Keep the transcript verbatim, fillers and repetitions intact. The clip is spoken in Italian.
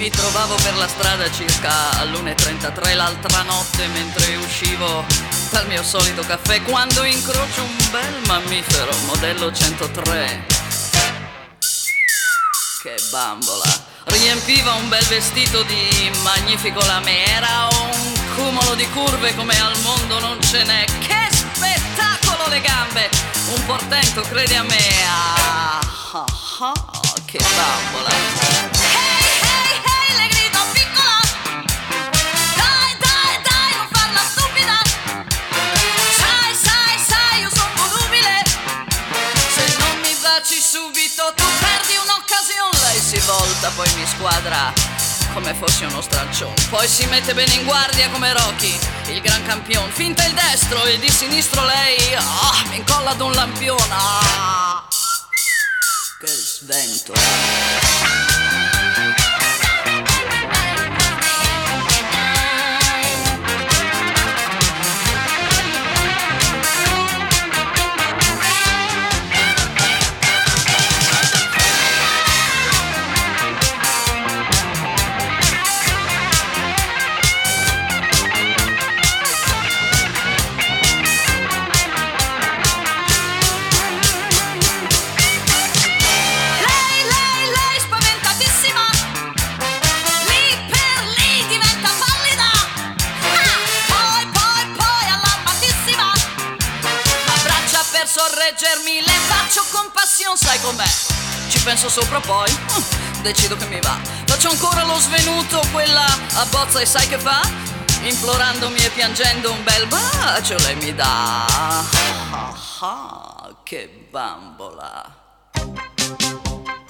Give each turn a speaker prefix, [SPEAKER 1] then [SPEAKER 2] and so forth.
[SPEAKER 1] Mi trovavo per la strada circa all'una e trentatré l'altra notte mentre uscivo dal mio solito caffè, quando incrocio un bel mammifero modello centotré. Che bambola! Riempiva un bel vestito di magnifico lame, era un cumulo di curve come al mondo non ce n'è. Che spettacolo le gambe! Un portento, credi a me. Ah, ah, ah, che bambola! Hey, hey, hey, le grido piccola! Dai, dai, dai, non farla stupida! Sai, sai, sai, io son volubile! Se non mi baci subito tu perdi un'occasione. Lei si volta, poi mi squadra come fossi uno straccione, poi si mette bene in guardia come Rocky, il gran campione. Finta il destro e di sinistro lei ah, mi incolla ad un lampione. Ah, che sventola! Sorreggermi le faccio con passione, sai com'è? Ci penso sopra poi uh, decido che mi va. Faccio ancora lo svenuto, quella abbozza e sai che fa? Implorandomi e piangendo un bel bacio lei mi dà. Ah, ah, che bambola!